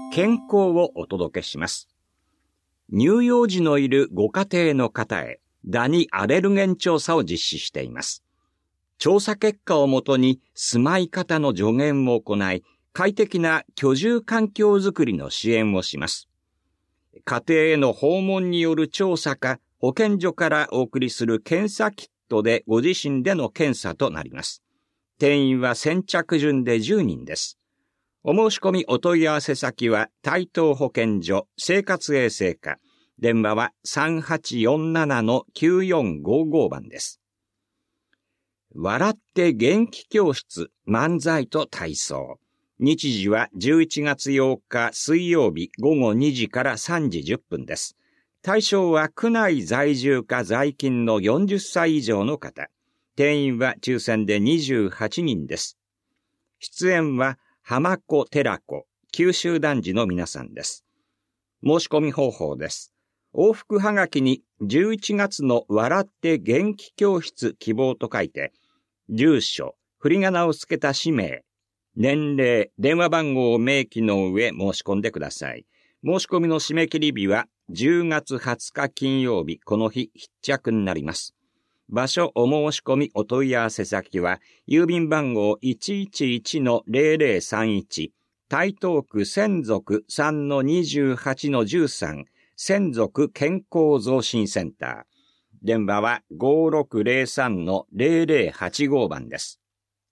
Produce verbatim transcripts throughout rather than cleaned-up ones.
健康をお届けします。乳幼児のいるご家庭の方へダニアレルゲン調査を実施しています。調査結果をもとに住まい方の助言を行い、快適な居住環境づくりの支援をします。家庭への訪問による調査か、保健所からお送りする検査キットでご自身での検査となります。定員は先着順でじゅうにんです。お申し込みお問い合わせ先は台東保健所生活衛生課。電話は さんはちよんななのきゅうよんごご 番です。笑って元気教室漫才と体操。日時はじゅういちがつようか水曜日ごごにじからさんじじゅっぷんです。対象は区内在住か在勤のよんじゅっさい以上の方。定員は抽選でにじゅうはちにんです。出演は浜子寺子九州男児の皆さんです。申し込み方法です。往復はがきにじゅういちがつの笑って元気教室希望と書いて、住所、振り仮名をつけた氏名、年齢、電話番号を明記の上申し込んでください。申し込みの締め切り日はじゅうがつはつか金曜日、この日必着になります。場所お申し込みお問い合わせ先は、郵便番号 いちいちいちのゼロゼロさんいち、台東区専属 さんのにじゅうはちのじゅうさん、専属健康増進センター。電話は ごろくゼロさんのゼロゼロはちご 番です。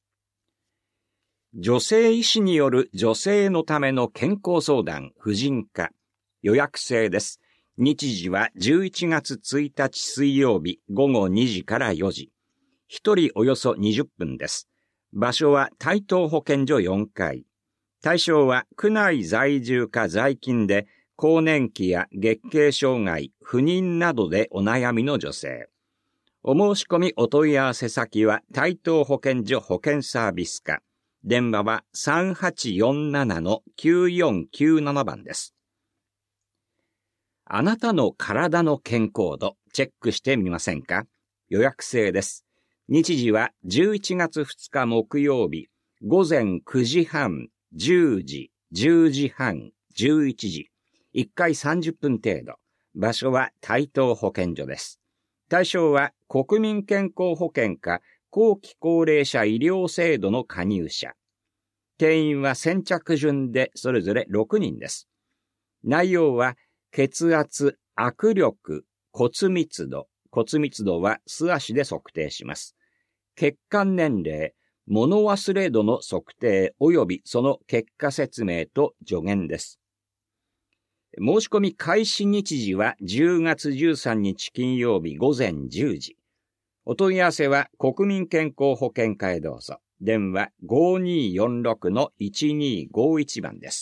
女性医師による女性のための健康相談、婦人科。予約制です。日時はじゅういちがつついたち水曜日ごごにじからよじ。一人およそにじゅっぷんです。場所は台東保健所よんかい。対象は区内在住か在勤で、更年期や月経障害、不妊などでお悩みの女性。お申し込みお問い合わせ先は台東保健所保健サービス課。電話は さんはちよんななのきゅうよんきゅうなな 番です。あなたの体の健康度、チェックしてみませんか？予約制です。日時はじゅういちがつふつか木曜日、ごぜんくじはん、じゅうじ、じゅうじはん、じゅういちじ。いっかいさんじゅっぷん程度。場所は台東保健所です。対象は国民健康保険か後期高齢者医療制度の加入者。定員は先着順でそれぞれろくにんです。内容は血圧、握力、骨密度。骨密度は素足で測定します。血管年齢、物忘れ度の測定及びその結果説明と助言です。申し込み開始日時はじゅうがつじゅうさんにち金曜日ごぜんじゅうじ。お問い合わせは国民健康保険課へどうぞ。電話 ごにーよんろくのいちにーごいち 番です。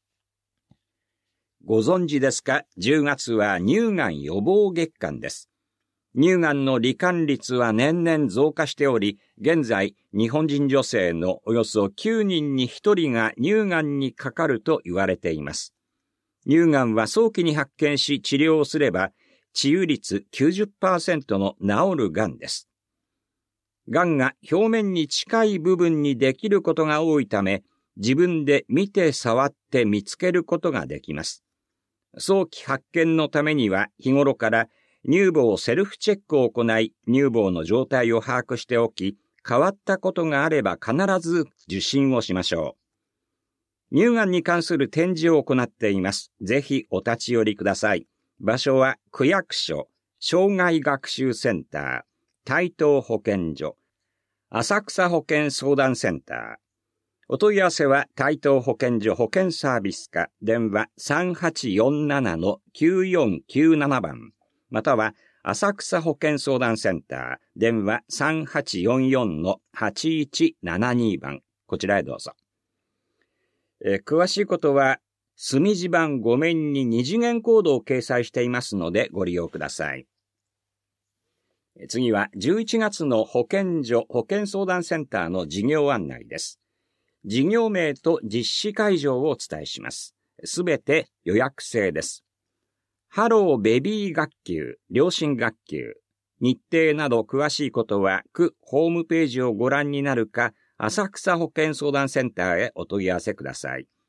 ご存知ですか？じゅうがつは乳がん予防月間です。乳がんの罹患率は年々増加しており、現在日本人女性のおよそきゅうにんにひとりが乳がんにかかると言われています。乳がんは早期に発見し治療すれば、治癒率 きゅうじゅっパーセント の治るがんです。がんが表面に近い部分にできることが多いため、自分で見て触って見つけることができます。早期発見のためには日頃から乳房セルフチェックを行い、乳房の状態を把握しておき、変わったことがあれば必ず受診をしましょう。乳がんに関する展示を行っています。ぜひお立ち寄りください。場所は区役所、障害学習センター、台東保健所、浅草保健相談センター。お問い合わせは台東保健所保健サービス課、電話 さんはちよんななのきゅうよんきゅうなな 番、または浅草保健相談センター、電話 さんはちよんよんのはちいちななに 番、こちらへどうぞ。えー、詳しいことは、墨字盤ご面に二次元コードを掲載していますのでご利用ください。次はじゅういちがつの保健所保健相談センターの事業案内です。事業名と実施会場をお伝えします。すべて予約制です。ハローベビー学級、両親学級、日程など詳しいことは区ホームページをご覧になるか、浅草保健相談センターへお問い合わせください。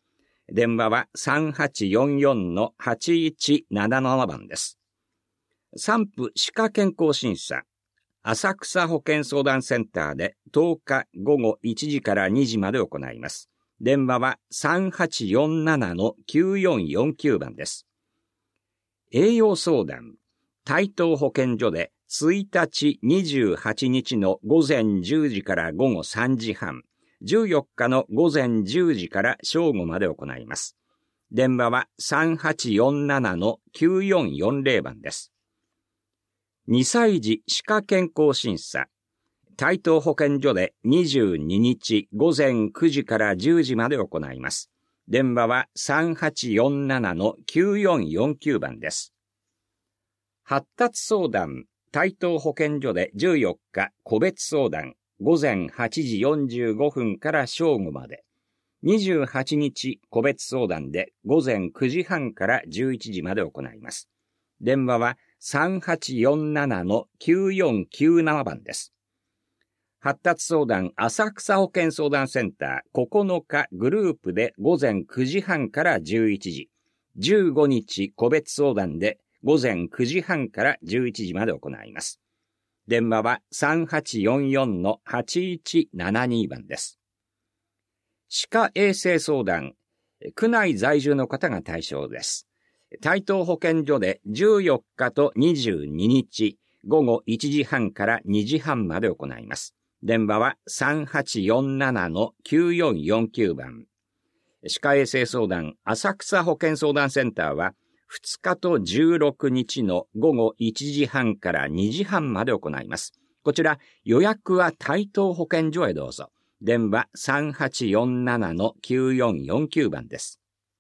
電話は さんはちよんよんのはちいちなななな 番です。産婦歯科健康審査、浅草保健相談センターでとおかごごいちじからにじまで行います。電話は さんはちよんななのきゅうよんよんきゅう 番です。栄養相談、台東保健所でいちにちにじゅうはちにちの午前じゅうじから午後さんじはん、じゅうよっかの午前じゅうじから正午まで行います。電話は さんはちよんななのきゅうよんよんぜろ 番です。にさい児歯科健康審査、台東保健所でにじゅうににち午前くじからじゅうじまで行います。電話は さんはちよんななのきゅうよんよんきゅう 番です。発達相談、台東保健所でじゅうよっか個別相談、午前はちじよんじゅうごふんから正午まで。にじゅうはちにち個別相談で午前くじはんからじゅういちじまで行います。電話は さんはちよんななのきゅうよんきゅうなな 番です。発達相談浅草保健相談センターここのかグループで午前くじはんからじゅういちじ。じゅうごにち個別相談で午前くじはんからじゅういちじまで行います。電話は さんはちよんよんのはちいちななに 番です。歯科衛生相談、区内在住の方が対象です。台東保健所でじゅうよっかとにじゅうににち、午後いちじはんからにじはんまで行います。電話は さんはちよんななのきゅうよんよんきゅう 番。歯科衛生相談浅草保健相談センターはふつかとじゅうろくにちの午後いちじはんからにじはんまで行います。こちら予約は台東保健所へどうぞ。電話 さんはちよんななのきゅうよんよんきゅう 番です。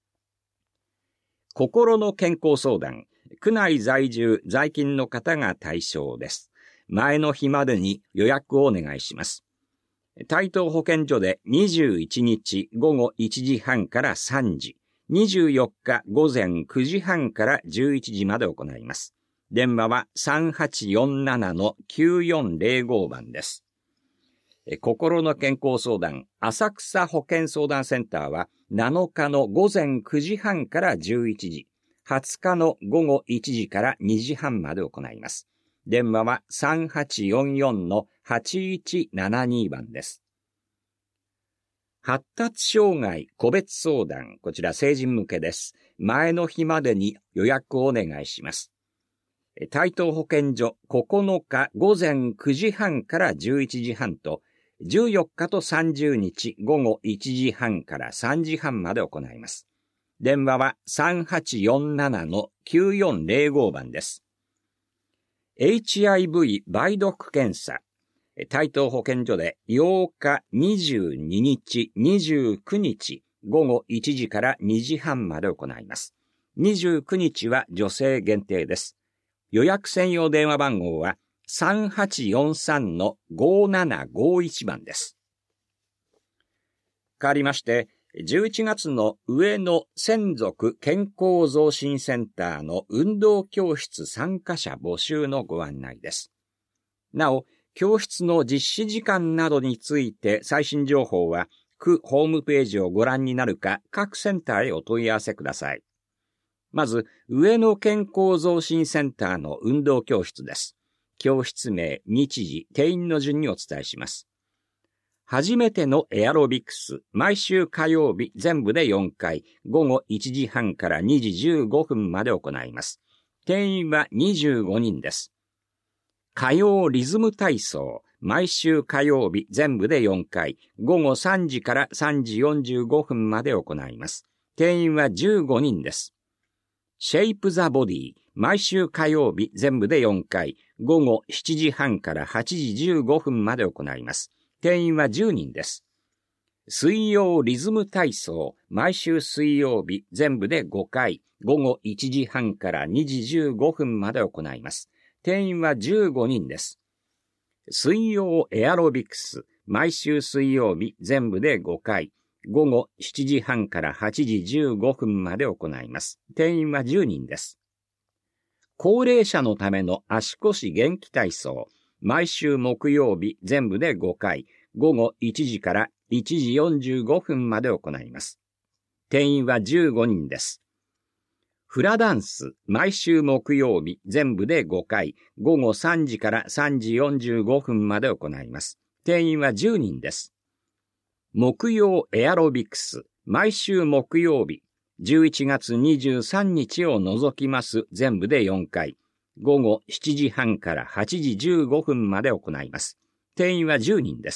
心の健康相談、区内在住在勤の方が対象です。前の日までに予約をお願いします。台東保健所でにじゅういちにち午後いちじはんからさんじ、にじゅうよっか午前くじはんからじゅういちじまで行います。電話は さんはちよんななのきゅうよんぜろご 番です。心の健康相談、浅草保健相談センターはなのかの午前くじはんからじゅういちじ、はつかの午後いちじからにじはんまで行います。電話は さんはちよんよんのはちいちななに 番です。発達障害個別相談、こちら成人向けです。前の日までに予約をお願いします。台東保健所ここのか午前くじはんからじゅういちじはんと、じゅうよっかとさんじゅうにち午後いちじはんからさんじはんまで行います。電話は さんはちよんななのきゅうよんぜろご 番です。エイチアイブイ 梅毒検査、台東保健所でようか、にじゅうににち、にじゅうくにち午後いちじからにじはんまで行います。にじゅうくにちは女性限定です。予約専用電話番号はさんはちよんさんのごななごいち 番です。変わりまして、じゅういちがつの上野専属健康増進センターの運動教室参加者募集のご案内です。なお、教室の実施時間などについて最新情報は区ホームページをご覧になるか各センターへお問い合わせください。まず、上野健康増進センターの運動教室です。教室名、日時、定員の順にお伝えします。初めてのエアロビクス、毎週火曜日全部でよんかい、午後いちじはんからにじじゅうごふんまで行います。定員はにじゅうごにんです。火曜リズム体操、毎週火曜日全部でよんかい、午後さんじからさんじよんじゅうごふんまで行います。定員はじゅうごにんです。シェイプザボディ、毎週火曜日全部でよんかい、午後しちじはんからはちじじゅうごふんまで行います。定員はじゅうにんです。水曜リズム体操、毎週水曜日全部でごかい、午後いちじはんからにじじゅうごふんまで行います。定員はじゅうごにんです。水曜エアロビクス、毎週水曜日全部でごかい、午後しちじはんからはちじじゅうごふんまで行います。定員はじゅうにんです。高齢者のための足腰元気体操、毎週木曜日全部でごかい、午後いちじからいちじよんじゅうごふんまで行います。 定員はじゅうごにんです。フラダンス、毎週木曜日、全部でごかい、ごごさんじからさんじよんじゅうごふんまで行います。定員はじゅうにんです。木曜エアロビクス、毎週木曜日、じゅういちがつにじゅうさんにちを除きます全部でよんかい、ごごしちじはんからはちじじゅうごふんまで行います。定員はじゅうにんです。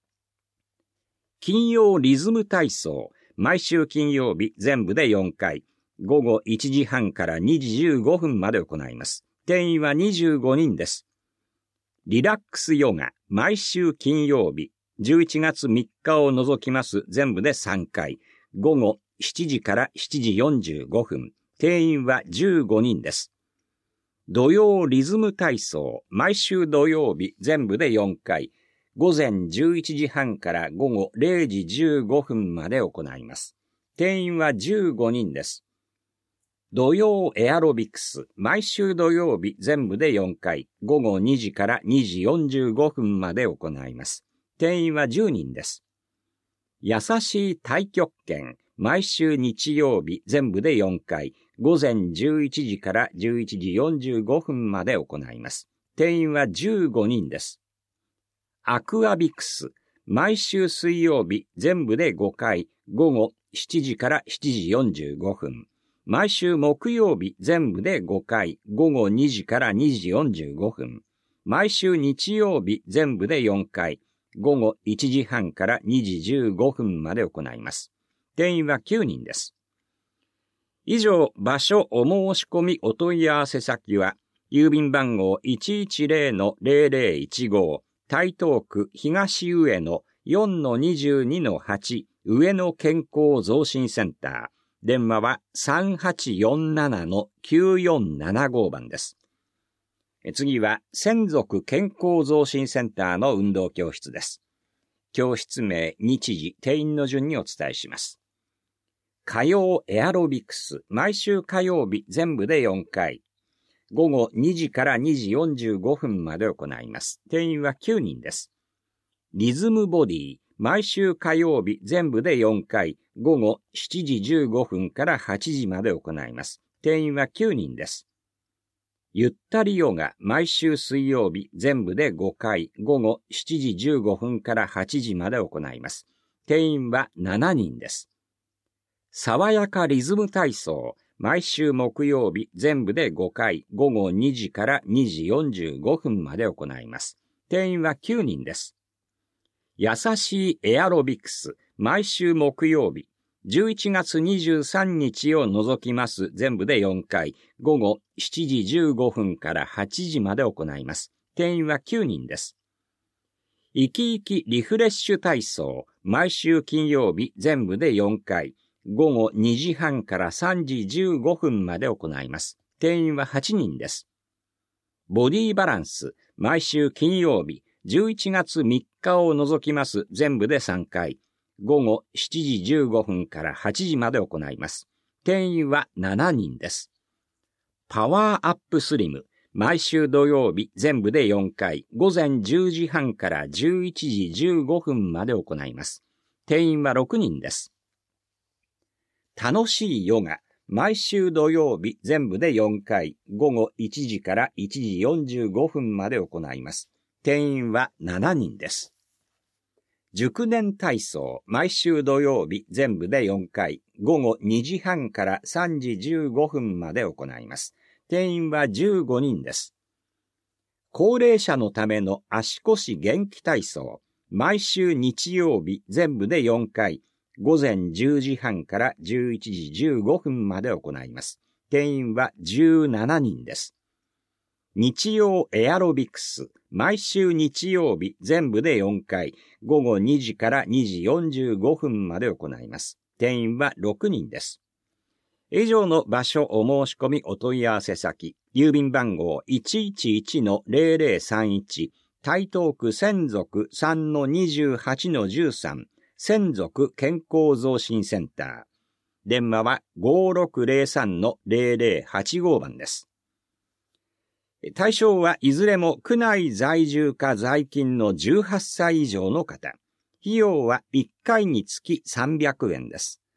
金曜リズム体操、毎週金曜日全部でよんかい、ごごいちじはんからにじじゅうごふんまで行います。定員はにじゅうごにんです。リラックスヨガ、毎週金曜日、じゅういちがつみっかを除きます全部でさんかい、ごごしちじからしちじよんじゅうごふん、定員はじゅうごにんです。土曜リズム体操、毎週土曜日全部でよんかい、ごぜんじゅういちじはんからごごれいじじゅうごふんまで行います。定員はじゅうごにんです。土曜エアロビクス、毎週土曜日全部でよんかい、ごごにじからにじよんじゅうごふんまで行います。定員はじゅうにんです。優しい太極拳、毎週日曜日全部でよんかい、ごぜんじゅういちじからじゅういちじよんじゅうごふんまで行います。定員はじゅうごにんです。アクアビクス、毎週水曜日全部でごかい、ごごしちじからしちじよんじゅうごふん。毎週木曜日全部でごかい、ごごにじからにじよんじゅうごふん。毎週日曜日全部でよんかい、ごごいちじはんからにじじゅうごふんまで行います。定員はきゅうにんです。以上、場所お申し込みお問い合わせ先は、郵便番号 いちいちゼロ ゼロゼロいちご、台東区東上野 よんのにじゅうにのはち 上野健康増進センター。電話は さんはちよんななのきゅうよんななご 番です。次は、専属健康増進センターの運動教室です。教室名、日時、定員の順にお伝えします。火曜エアロビクス、毎週火曜日全部でよんかい。ごごにじからにじよんじゅうごふんまで行います。定員はきゅうにんです。リズムボディ、毎週火曜日全部でよんかい、ごごしちじじゅうごふんからはちじまで行います。定員はきゅうにんです。ゆったりヨガ、毎週水曜日全部でごかい、ごごしちじじゅうごふんからはちじまで行います。定員はしちにんです。爽やかリズム体操、毎週木曜日全部でごかい、ごごにじからにじよんじゅうごふんまで行います。定員はきゅうにんです。優しいエアロビクス、毎週木曜日、じゅういちがつにじゅうさんにちを除きます全部でよんかい、ごごしちじじゅうごふんからはちじまで行います。定員はきゅうにんです。生き生きリフレッシュ体操、毎週金曜日全部でよんかい、ごごにじはんからさんじじゅうごふんまで行います。定員ははちにんです。ボディバランス、毎週金曜日、じゅういちがつみっかを除きます全部でさんかい、ごごしちじじゅうごふんからはちじまで行います。定員はしちにんです。パワーアップスリム、毎週土曜日全部でよんかい、ごぜんじゅうじはんからじゅういちじじゅうごふんまで行います。定員はろくにんです。楽しいヨガ、毎週土曜日全部でよんかい、ごごいちじからいちじよんじゅうごふんまで行います。定員はしちにんです。熟年体操、毎週土曜日全部でよんかい、ごごにじはんからさんじじゅうごふんまで行います。定員はじゅうごにんです。高齢者のための足腰元気体操、毎週日曜日全部でよんかい、ごぜんじゅうじはんからじゅういちじじゅうごふんまで行います。定員はじゅうしちにんです。日曜エアロビクス、毎週日曜日全部でよんかい、ごごにじからにじよんじゅうごふんまで行います。定員はろくにんです。以上の場所お申し込みお問い合わせ先、郵便番号 いちいちいちのゼロゼロさんいち、台東区専属 さんのにじゅうはちのじゅうさん、専属健康増進センター。電話は ごろくゼロさんのゼロゼロはちご 番です。対象はいずれも区内在住か在勤のじゅうはっさい以上の方。費用はいっかいにつきさんびゃくえんです。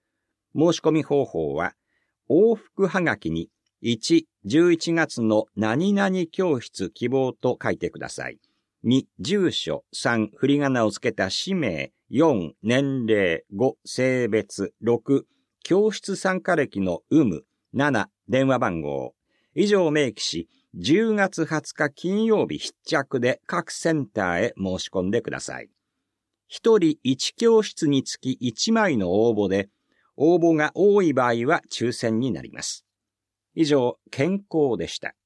申し込み方法は、往復はがきにいち、じゅういちがつの何々教室希望と書いてください。に、住所、さん、振り仮名をつけた氏名、よん、年齢、ご、性別、ろく、教室参加歴の有無、なな、電話番号。以上を明記し、じゅうがつはつか金曜日必着で各センターへ申し込んでください。ひとりいち教室につきいちまいの応募で、応募が多い場合は抽選になります。以上、健康でした。